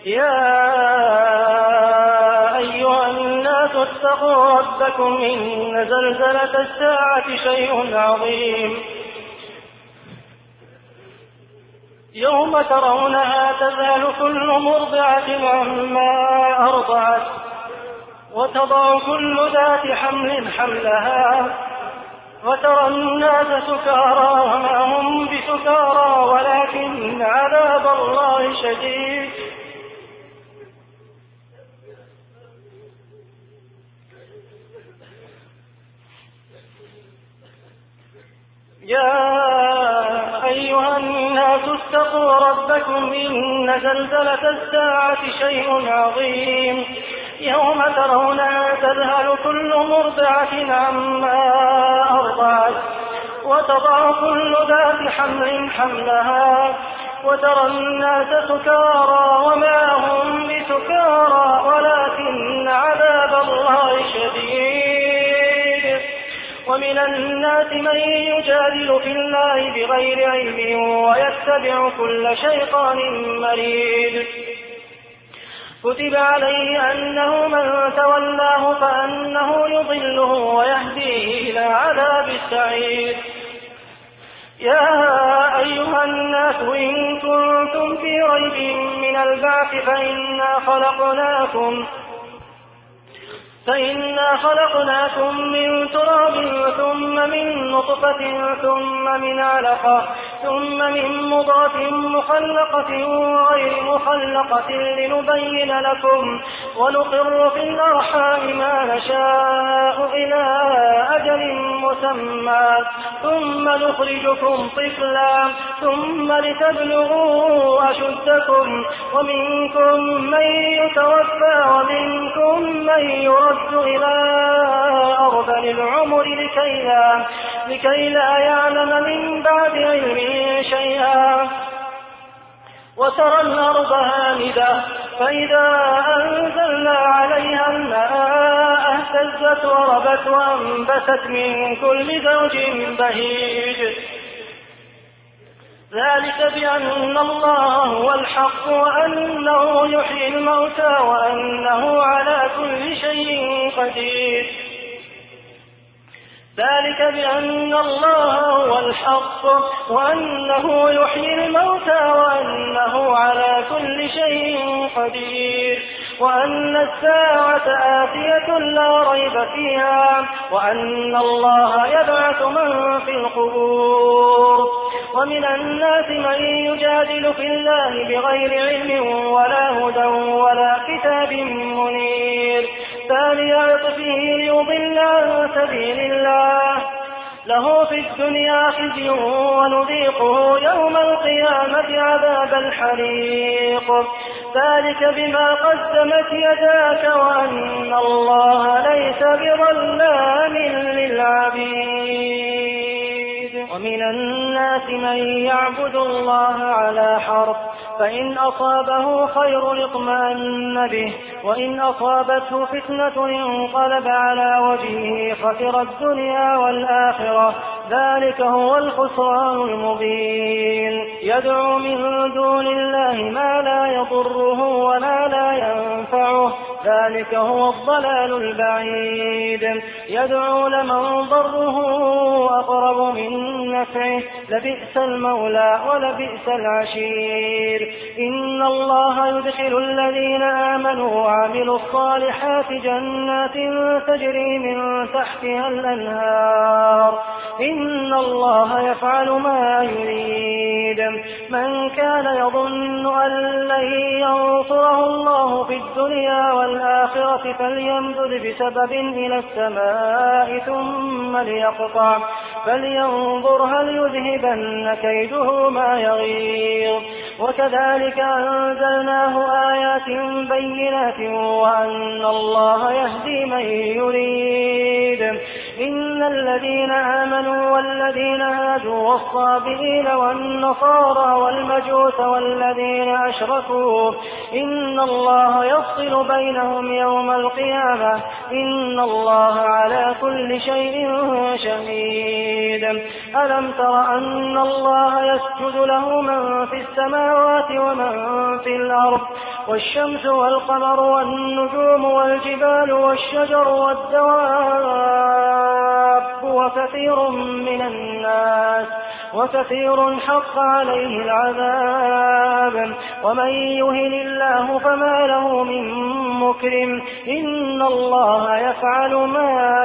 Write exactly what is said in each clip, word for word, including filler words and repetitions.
يا أيها الناس اتقوا ربكم إن زلزلة الساعة شيء عظيم يوم ترونها تذهل كل مرضعة عما أرضعت وتضع كل ذات حمل حملها وترى الناس سكارى وما هم بسكارى ولكن عذاب الله شديد. يا أيها الناس اتقوا ربكم إن زلزلة الساعة شيء عظيم يوم ترونها تذهل كل مرضعة عما أرضعت وتضع كل ذات حمل حملها وترى الناس سكارى وما هم بسكارى ولكن عذاب الله شديد. ومن الناس من يجادل في الله بغير علم ويتبع كل شيطان مريد. كتب عليه أنه من تولاه فأنه يضله ويهديه إلى عذاب السعير. يا أيها الناس إن كنتم في ريب من البعث فإنا خلقناكم فإنا خلقناكم من تراب ثم من نطفة ثم من علقة ثم من مضغة مخلقة وغير مخلقة لنبين لكم ونقر في الأرحام ما نشاء إلى أجل مسمى ثم نخرجكم طفلا ثم لتبلغوا أشدكم ومنكم من يتوفى ومنكم من يرد إلى أرذل العمر لكي لا, لكي لا يعلم من بعد علم شيئا. وترى الأرض هامدة فإذا أنزلنا عليها الماء اهتزت وربت وأنبتت من كل زوج بهيج. ذلك بأن الله هو الحق وأنه يحيي الموتى وأنه على كل شيء قدير. ذلك بأن الله هو الحق وأنه يحيي الموتى وأنه على كل شيء قدير وأن الساعة آتية لا ريب فيها وأن الله يبعث من في القبور. ومن الناس من يجادل في الله بغير علم ولا هدى ولا كتاب منير ثاني عطفه ليضل عن سبيل الله له في الدنيا خزي ونذيقه يوم القيامة عذاب الحريق. ذلك بما قدمت يداك وأن الله ليس بظلام للعبيد. ومن الناس من يعبد الله على حرف فإن أصابه خير اطمأن به وإن أصابته فتنة انقلب على وجهه خسر الدنيا والآخرة ذلك هو الخسران المبين. يدعو من دون الله ما لا يضره ولا لا ينفعه ذلك هو الضلال البعيد. يدعو لمن ضره أقرب من نفعه لبئس المولى ولبئس العشير. إن الله يدخل الذين آمنوا وعملوا الصالحات جنات تجري من تحتها الأنهار إن الله يفعل ما يريد. من كان يظن أن لن ينصره الله في الدنيا والآخرة فليمدد بسبب إلى السماء ثم ليقطع فلينظر هل يذهبن كيده ما يغيظ. وكذلك أنزلناه آيات بينات وأن الله يهدي من يريد. إن الذين آمنوا والذين هادوا والصابئين والنصارى والمجوس والذين أشركوا إن الله يفصل بينهم يوم القيامة إن الله على كل شيء شهيد. ألم تر أن الله يسجد له من في السماوات ومن في الأرض والشمس والقمر والنجوم والجبال والشجر والدواب وكثير من الناس وكثير حق عليه العذاب ومن يهن الله فما له من مكرم إن الله يفعل ما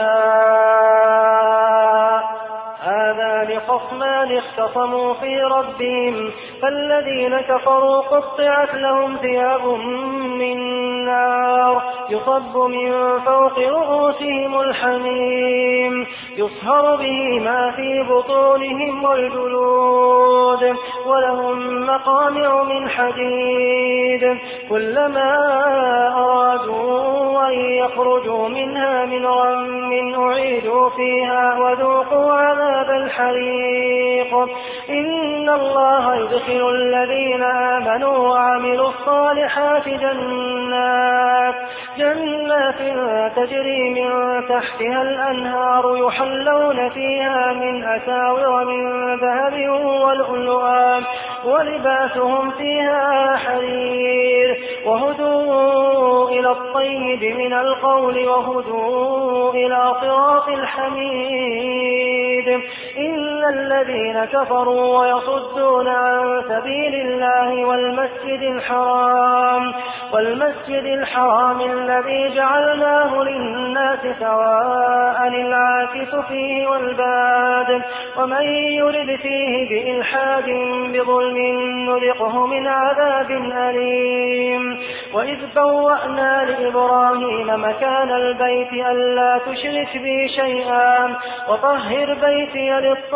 يشاء. هذان خصمان اختصموا في ربهم فالذين كفروا قطعت لهم ثياب من نار يصب من فوق رؤوسهم الحميم يصهر به ما في بطونهم والجلود ولهم مقامع من حديد كلما أرادوا أن يخرجوا منها من غم أعيدوا فيها وذوقوا عذاب الحريق. إن الله يدخل الذين آمنوا وعملوا الصالحات جنات جنات تجري من تحتها الأنهار يحلون فيها من أساور من ذهب ولؤلؤا ولباسهم فيها حرير وهدوا إلى الطيب من القول وهدوا إلى صراط الحميد. إن الذين كفروا ويصدون عن سبيل الله والمسجد الحرام والمسجد الحرام الذي جعلناه للناس سواء العاكف فيه والباد ومن يرد فيه بإلحاد بظلم نذقه من عذاب أليم. وإذ بوأنا لإبراهيم مكان البيت ألا تشرك بي شيئا وطهر بيتي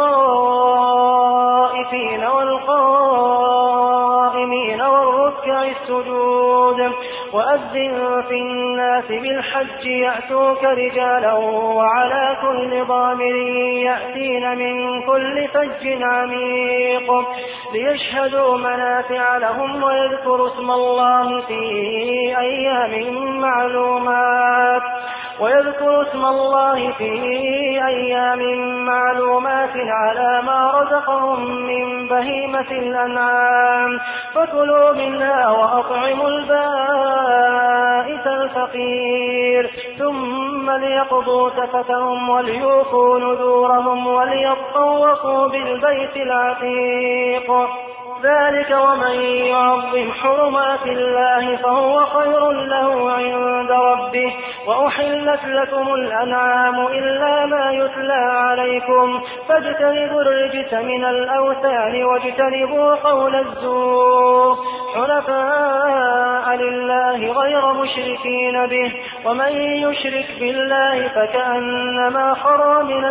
للطائفين والقائمين والركع السجود وأذن في الناس بالحج يأتوك رجالا وعلى كل ضامر يأتين من كل فج عميق ليشهدوا منافع لهم ويذكروا اسم الله في أيام معلومات ويذكروا اسم الله في أيام معلومات على ما رزقهم من بهيمة الأنعام فكلوا منها وأطعموا البائس الفقير ثم ليقضوا تفتهم وليوفوا نذورهم وليطوفوا بالبيت العتيق. ذلك ومن يعظم حرمات الله فهو خير له عند ربه. وأحلت لكم الأنعام إلا ما يتلى عليكم فاجتنبوا الرجس من الأوثان واجتنبوا قول الزور حنفاء لله غير مشركين به ومن يشرك بالله فكأنما خر من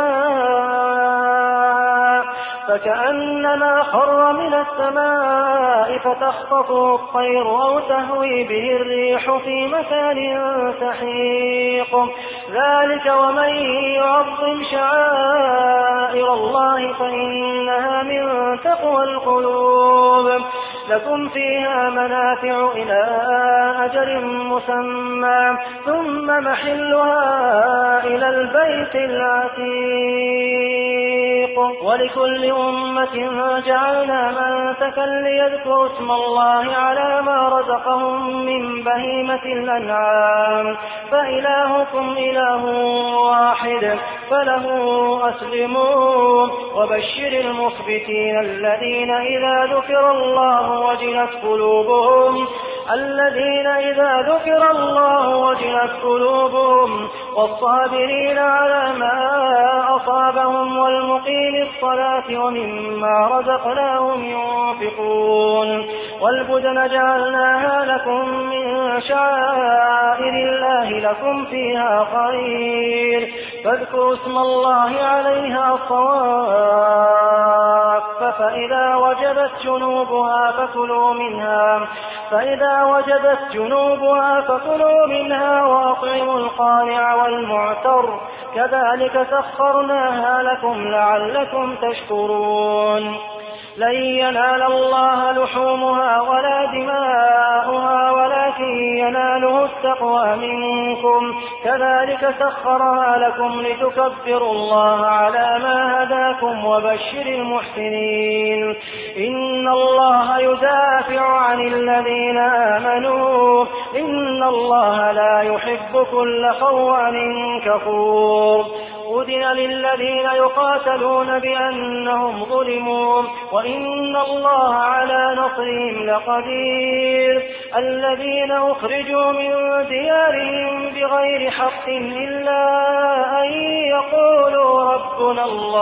السماء فكأنما خر من السماء فتخطفه الطير أو تهوي به الريح في مكان سحيق. ذلك ومن يعظم شعائر الله فإنها من تقوى القلوب. لكم فيها منافع إلى أجل مسمى ثم محلها إلى البيت العتيق. ولكل أمة جعلنا منسكا ليذكروا اسم الله على ما رزقهم من بهيمة الأنعام فإلهكم إله واحد فله أسلموا. وبشر المخبتين الذين إذا ذكر الله وجلت قلوبهم الذين إذا ذكر الله وجلت قلوبهم والصابرين على ما أصابهم والمقيم الصلاة ومما رزقناهم ينفقون. والبدن جعلناها لكم من شعائر الله لكم فيها خير فاذكروا اسم الله عليها صواف فإذا وجبت جنوبها فكلوا منها فإذا وجبت جنوبها فكلوا منها وأطعموا القانع والمعتر كذلك سخرناها لكم لعلكم تشكرون. لن ينال الله لحومها ولا دماؤها ولكن يناله التقوى منكم كذلك سخرها لكم لتكبروا الله على ما هداكم وبشر المحسنين إن الله يدافع عن الذين آمنوا إن الله لا يحب كل خوان كفور أذن للذين يقاتلون بأنهم ظلموا وإن الله على نصرهم لقدير الذين أخرجوا من ديارهم بغير حق إلا أن يقولوا ربنا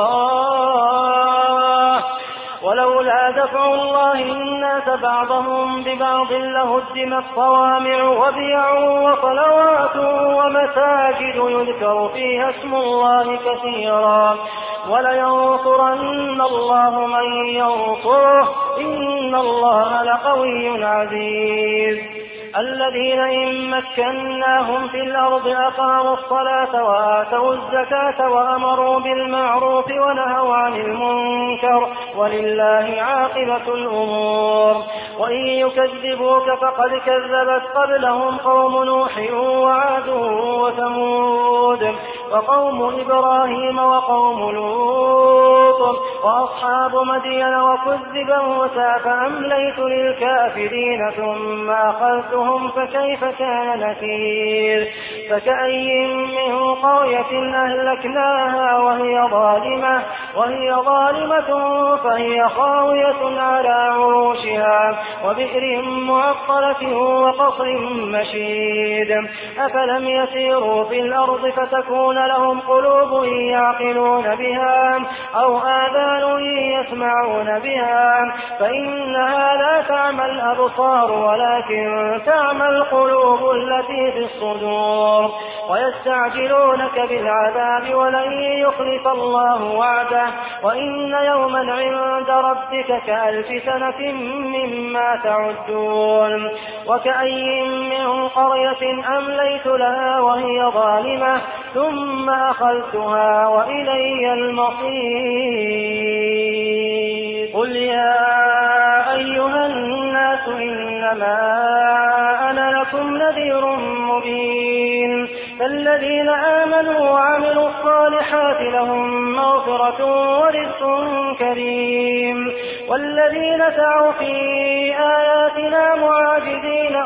الله ولولا دفع الله الناس بعضهم ببعض لهدمت صوامع وبيع وصلوات ومساجد يذكر فيها اسم الله كثيرا ولينصرن الله من ينصره إن الله لقوي عزيز الذين إن مكناهم في الأرض أقاموا الصلاة وآتوا الزكاة وأمروا بالمعروف ونهوا عن المنكر ولله عاقبة الأمور وإن يكذبوك فقد كذبت قبلهم قوم نوح وعاد وثمود وقوم إبراهيم وقوم لوط وأصحاب مدين وكذب موسى فأمليت للكافرين ثم أخذتهم فكيف كان نكير فكأي من قرية أهلكناها وهي ظالمة وهي ظالمة فهي خاوية على عروشها وبئر معطلة وقصر مشيد أفلم يسيروا في الأرض فتكون لهم قلوب يعقلون بها أو آذان يسمعون بها فإنها لا تعمى الأبصار ولكن تعمى القلوب التي في الصدور ويستعجلونك بالعذاب ولن يخلف الله وعده وإن يوما عند ربك كألف سنة مما تعدون وكأي من قرية أمليت لها وهي ظالمة ثم أخذتها وإلي المصير قل يا أيها الناس إنما أنا لكم نذير مبين فالذين آمنوا وعملوا الصالحات لهم مغفرة ورزق كريم والذين سعوا في آياتنا معاجزين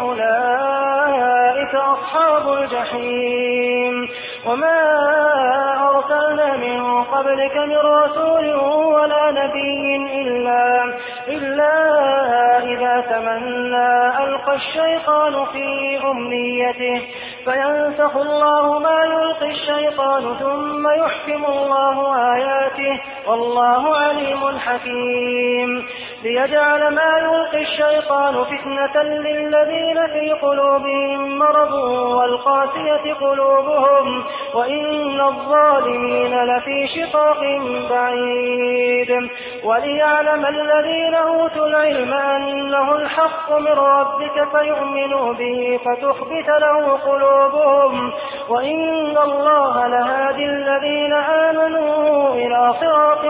أولئك أصحاب الجحيم وما أرسلنا من قبلك من رسول ولا نبي إلا, إلا إذا تمنى ألقى الشيطان في أمنيته فينسخ الله ما يلقي الشيطان ثم يحكم الله آياته والله عليم حكيم ليجعل ما يلقي الشيطان فتنة للذين في قلوبهم مرض والقاسية قلوبهم وإن الظالمين لفي شقاق بعيد وليعلم الذين أوتوا العلم أنه الحق من ربك فيؤمنوا به فتخبت له قلوبهم وإن الله لهادي الذين آمنوا إلى صراط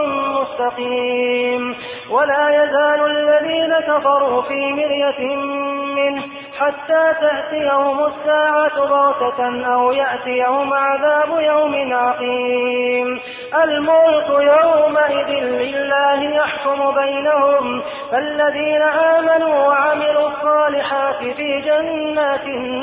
مستقيم ولا يزال الذين كفروا في مرية منه حتى تأتيهم الساعة بغتة أو يأتيهم عذاب يوم عقيم الملك يومئذ لله يحكم بينهم فالذين آمنوا وعملوا الصالحات في جنات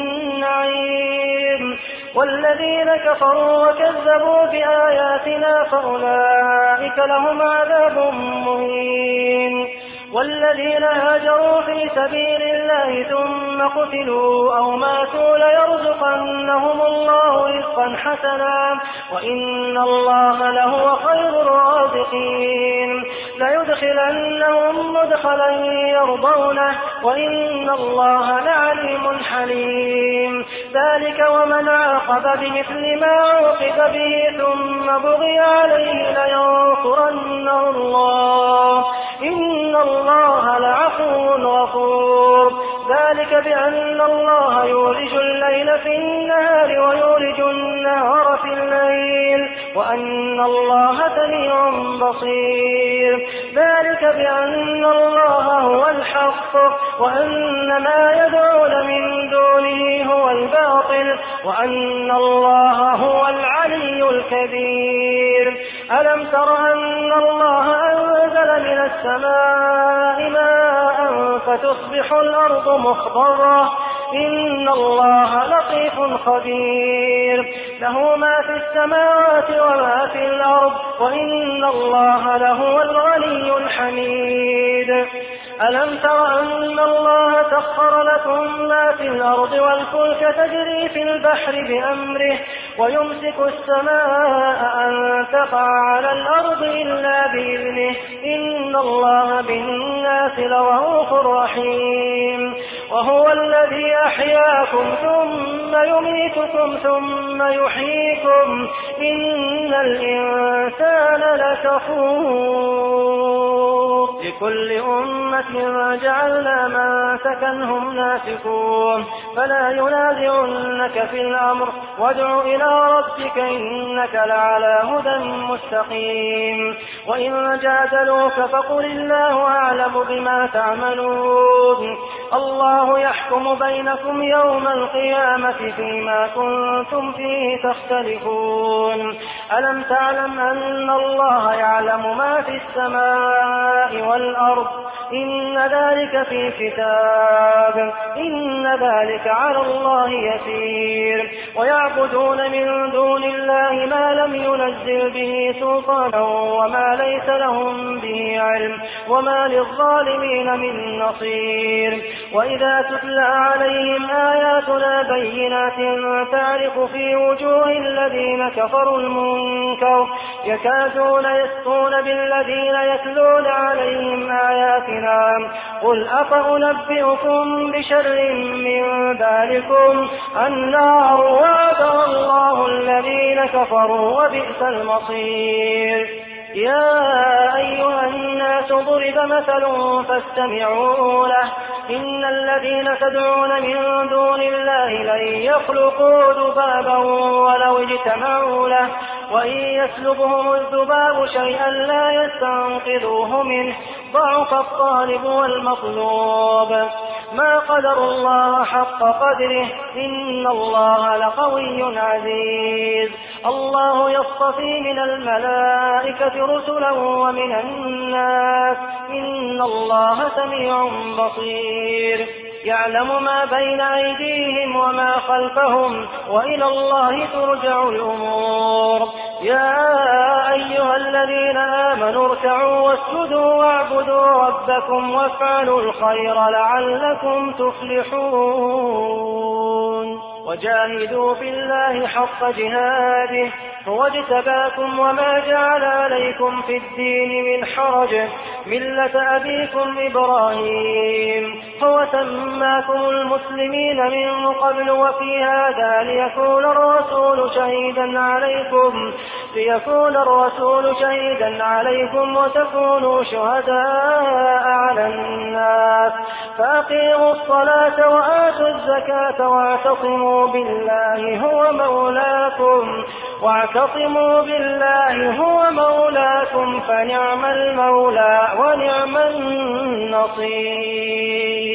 النعيم والذين كفروا وكذبوا بآياتنا فأولئك لهم عذاب مهين والذين هاجروا في سبيل الله ثم قتلوا أو ماتوا ليرزقنهم الله رزقا حسنا وإن الله لهو خير الرازقين ليدخلنهم مدخلا يرضونه وإن الله لعليم حليم ذلك ومن عاقب بمثل ما عوقب به ثم بغي عليه لينصرنه الله إن الله لعفو غفور ذلك بأن الله يولج الليل في النهار ويولج النهار في الليل وأن الله سميع بصير ذلك بأن الله هو الحق وأن ما يدعون من دونه وأن الله هو العلي الكبير. ألم تر أن الله أنزل من السماء ماء فتصبح الأرض مخضرة؟ إن الله لطيف خبير، له ما في السماوات وما في الأرض، وإن الله لهو الغني الحميد. ألم تر أن الله سخر لكم ما في الأرض والفلك تجري في البحر بأمره ويمسك السماء أن تقع على الأرض إلا بإذنه إن الله بالناس لرءوف رحيم. وهو الذي أحياكم ثم يميتكم ثم يحييكم إن الإنسان لكفور. لكل أمة جعلنا من سكنهم ناسكوه فلا ينازعنك في الأمر وادع إلى ربك إنك لعلى هدى مستقيم. وإن جادلوك فقل الله أعلم بما تعملون. الله يحكم بينكم يوم القيامة فيما كنتم فيه تختلفون. ألم تعلم أن الله يعلم ما في السماء والأرض إن ذلك في كتاب إن ذلك على الله يسير. ويعبدون من دون الله ما لم ينزل به سلطانا وما ليس لهم به علم وما للظالمين من نصير. وإذا تتلى عليهم آياتنا بينات تعرف في وجوه الذين كفروا المنكر يكادون يسطون بالذين يتلون عليهم آياتنا قل أفأنبئكم بشر من ذلكم النار وعدها الله الذين كفروا وبئس المصير. يا أيها الناس ضرب مثل فاستمعوا له إن الذين تدعون من دون الله لن يخلقوا ذبابا ولو اجتمعوا له وإن يسلبهم الذباب شيئا لا يستنقذوه منه ضعف الطالب والمطلوب. ما قدر الله حق قدره إن الله لقوي عزيز. الله يصطفي من الملائكة رسلا ومن الناس إن الله سميع بصير. يعلم ما بين أيديهم وما خلفهم وإلى الله ترجع الأمور. يا أيها الذين آمنوا اركعوا واسجدوا واعبدوا ربكم وافعلوا الخير لعلكم تفلحون. وجاهدوا في الله حق جهاده هو اجتباكم وما جعل عليكم في الدين من حرج ملة أبيكم إبراهيم هو سماكم المسلمين من قبل وفي هذا ليكون الرسول شهيدا عليكم ليكون الرسول شهيدا عليكم وتكونوا شهداء على الناس فأقيموا الصلاة وآتوا الزكاة واعتصموا بالله هو مولاكم واعتصموا بالله هو مولاكم فنعم المولى ونعم النصير.